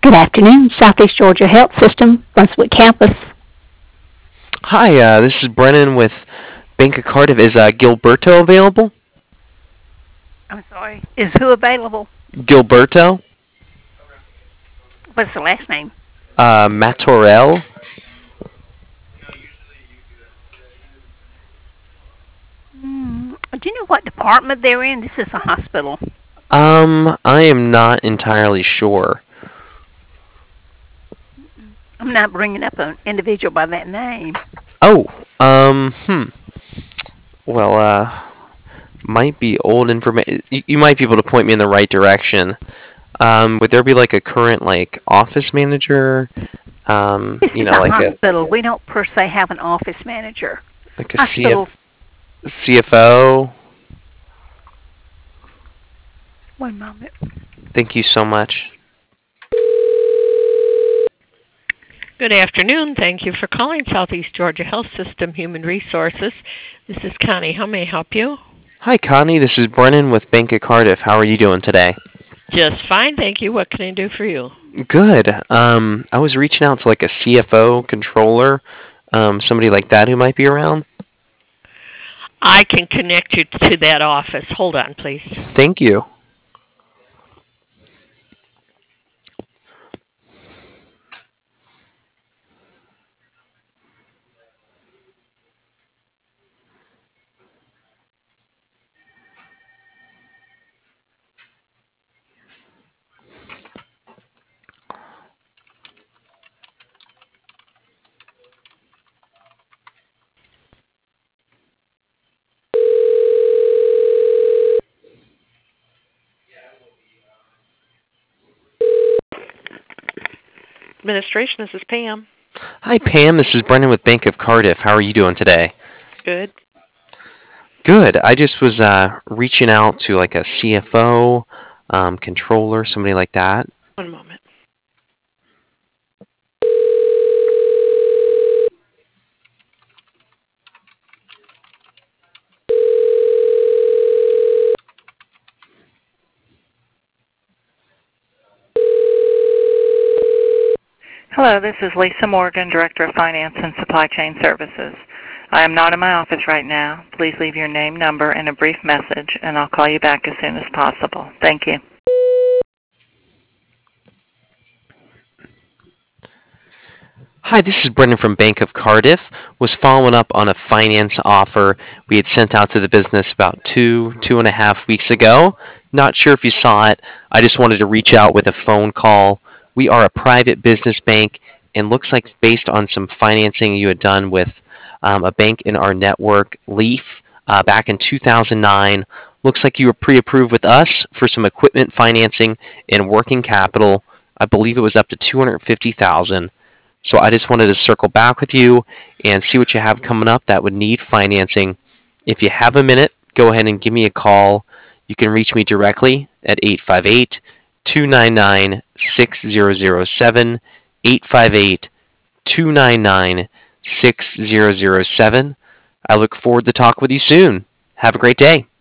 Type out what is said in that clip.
Good afternoon, Southeast Georgia Health System, Brunswick Campus. Hi, this is Brennan with Bank of Cardiff. Is Gilberto available? I'm sorry. Is who available? Gilberto? What's the last name? Matorel? Do you know what department they're in? This is a hospital. I am not entirely sure. I'm not bringing up an individual by that name. Oh, well, might be old information. You might be able to point me in the right direction. Would there be like a current like office manager? This You is know, a like a hospital. We don't per se have an office manager. like a Hospitals. CFO? One moment. Thank you so much. Good afternoon. Thank you for calling Southeast Georgia Health System Human Resources. This is Connie. How may I help you? Hi, Connie. This is Brennan with Bank of Cardiff. How are you doing today? Just fine, thank you. What can I do for you? Good. I was reaching out to like a CFO, controller, somebody like that who might be around. I can connect you to that office. Hold on, please. Thank you. Administration, this is Pam. Hi, Pam. This is Brennan with Bank of Cardiff. How are you doing today? Good. Good. I just was reaching out to like a CFO, controller, somebody like that. One moment. Hello, this is Lisa Morgan, Director of Finance and Supply Chain Services. I am not in my office right now. Please leave your name, number, and a brief message, and I'll call you back as soon as possible. Thank you. Hi, this is Brendan from Bank of Cardiff. Was following up on a finance offer we had sent out to the business about 2.5 weeks ago. Not sure if you saw it. I just wanted to reach out with a phone call. We are a private business bank, and looks like based on some financing you had done with a bank in our network, Leaf, back in 2009. Looks like you were pre-approved with us for some equipment financing and working capital. I believe it was up to 250,000. So I just wanted to circle back with you and see what you have coming up that would need financing. If you have a minute, go ahead and give me a call. You can reach me directly at 858 299 6007. 858 299 6007. I look forward to talking with you soon. Have a great day.